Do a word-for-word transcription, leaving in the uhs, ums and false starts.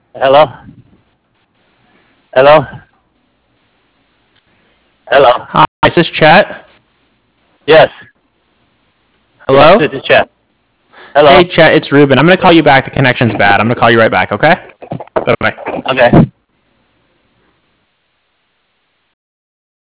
Hello? Hello? Hello? Hi, is this Chet? Yes. Hello? Yes, this is Chet. Hello? Hey, Chet, it's Ruben. I'm going to call you back. The connection's bad. I'm going to call you right back, okay? Bye-bye. Okay.